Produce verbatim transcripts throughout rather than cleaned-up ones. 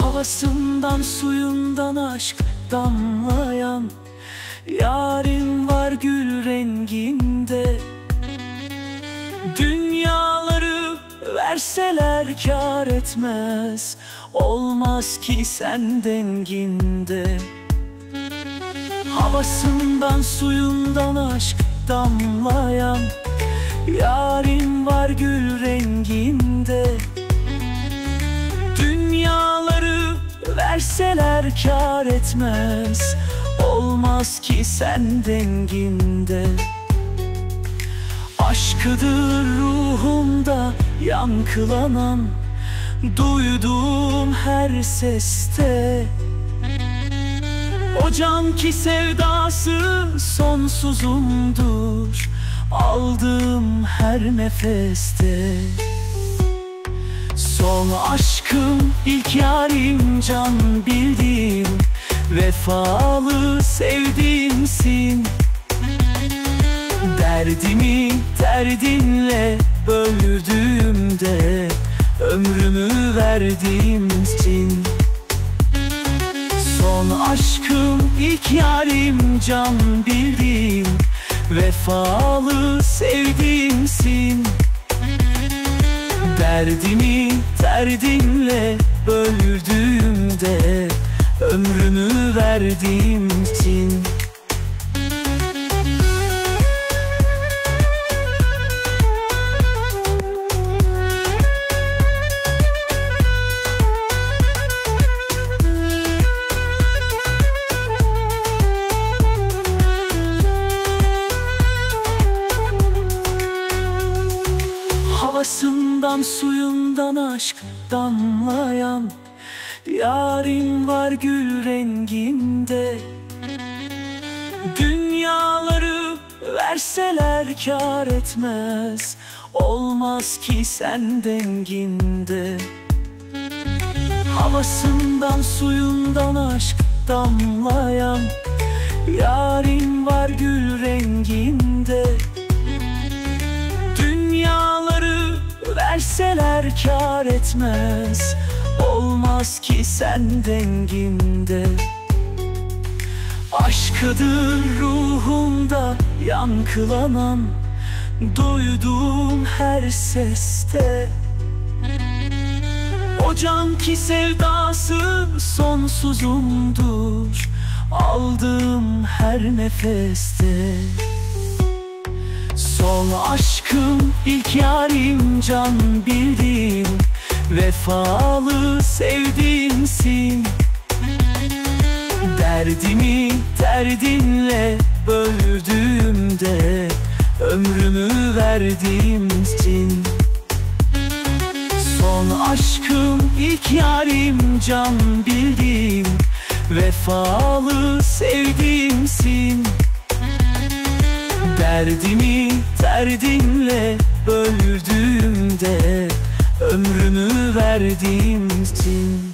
Havasından suyundan aşk damlayan yarim var gül renginde. Dünyaları verseler kâr etmez, olmaz ki sen denginde. Havasından suyundan aşk damlayan yarim var gül renginde. Dünyaları verseler kâr etmez, olmaz ki sen denginde. Aşkıdır ruhumda yankılanan, duyduğum her seste. O can ki sevdası sonsuzumdur, aldığım her nefeste. Son aşkım, ilk yarim, can bildiğim, vefalı sevdiğimsin. Derdimi derdinle böldüğümde ömrümü verdiğimsin. Son aşkım, ilk yarim, can bildiğim, vefalı sevdiğimsin. Derdimi derdinle böldüğümde ömrümü verdiğimsin. Havasından suyundan aşk damlayan yarim var gül renginde. Dünyaları verseler kâr etmez, olmaz ki sen denginde. Havasından suyundan aşk damlayan yarim var gül renginde. Verseler kâr etmez, olmaz ki sen denginde. Aşkıdır ruhumda yankılanan, duyduğum her seste. O can ki sevdası sonsuzumdur, aldığım her nefeste. Son aşkım, ilk yarim, can bildiğim, vefalı sevdiğimsin. Derdimi derdinle böldüğümde ömrümü verdiğimsin. Son aşkım, ilk yarim, can bildiğim, vefalı sevdiğimsin. Derdimi derdinle böldüğümde ömrümü verdiğimsin.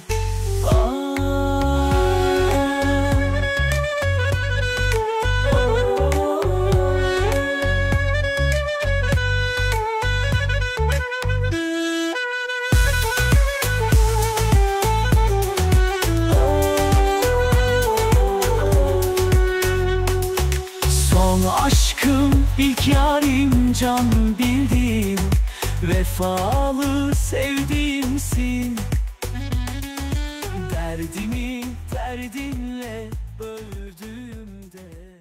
Son aşkım, ilk yarim, can bildiğim, vefalı sevdiğimsin. Derdimi derdinle böldüğümde